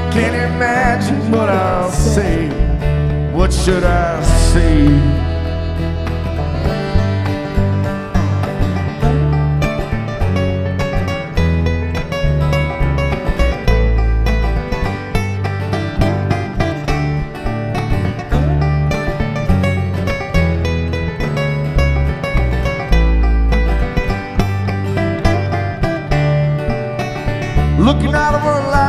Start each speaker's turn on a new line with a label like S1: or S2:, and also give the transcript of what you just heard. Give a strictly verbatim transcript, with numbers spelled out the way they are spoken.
S1: Can't imagine what I'll say. What should I say? Looking out of her life